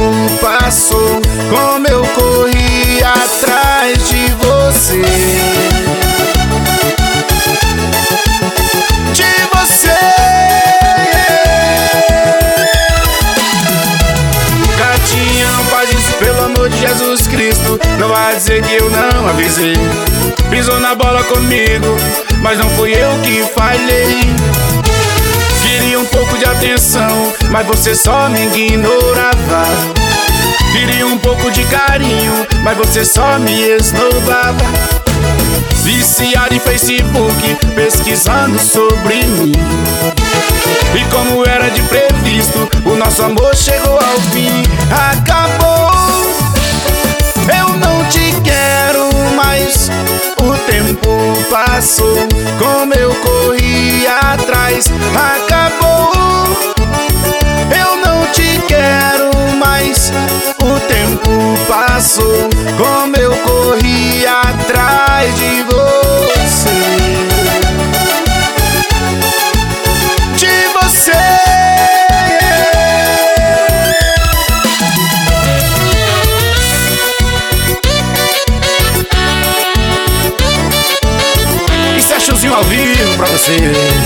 passou, como eu corri atrás de você. Gatinha, não faz isso, pelo amor de Jesus Cristo. Não vai dizer que eu não avisei. Pisou na bola comigo, mas não fui eu que falhei. Queria um pouco de atenção, mas você só me ignorava. Queria um pouco de carinho, mas você só me esnobava. Viciado em Facebook, pesquisando sobre mim. E como era de previsto, o nosso amor chegou ao fim. Acabou, eu não te quero mais. O tempo passou, como eu corri atrás. Acabou, eu não te quero mais. O tempo passou, como eu corri atrás de você. De você. Isso é showzinho ao vivo pra você.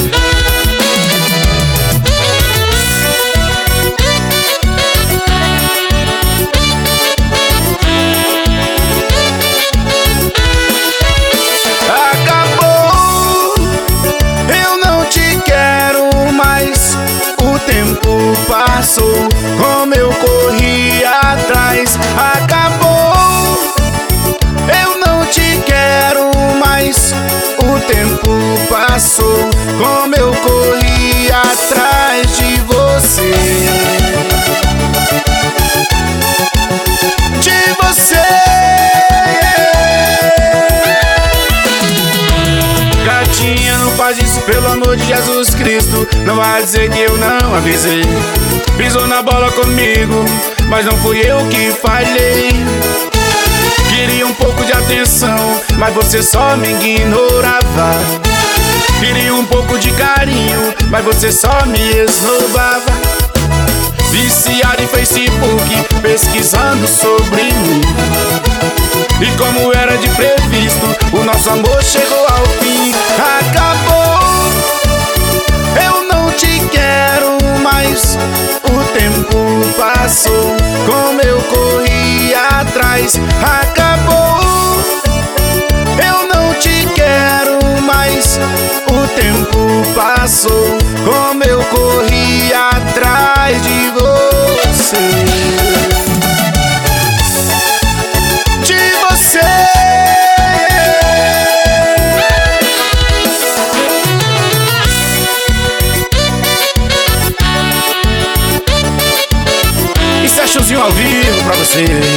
Passou, como eu corri atrás. Acabou, eu não te quero mais. O tempo passou, como eu corri atrás de você. De você. Gatinha, não faz isso, pelo amor de Jesus Cristo. Não vai dizer que eu não avisei. Pisou na bola comigo, mas não fui eu que falhei. Queria um pouco de atenção, mas você só me ignorava. Queria um pouco de carinho, mas você só me esnobava. Viciado em Facebook, pesquisando sobre mim. E como era de previsto, o nosso amor chegou ao fim. Acabou, eu não te quero mais. O tempo passou, como eu corri atrás. Acabou, eu não te quero mais. O tempo passou, como eu corri atrás de você. De você. Isso é showzinho ao vivo pra você.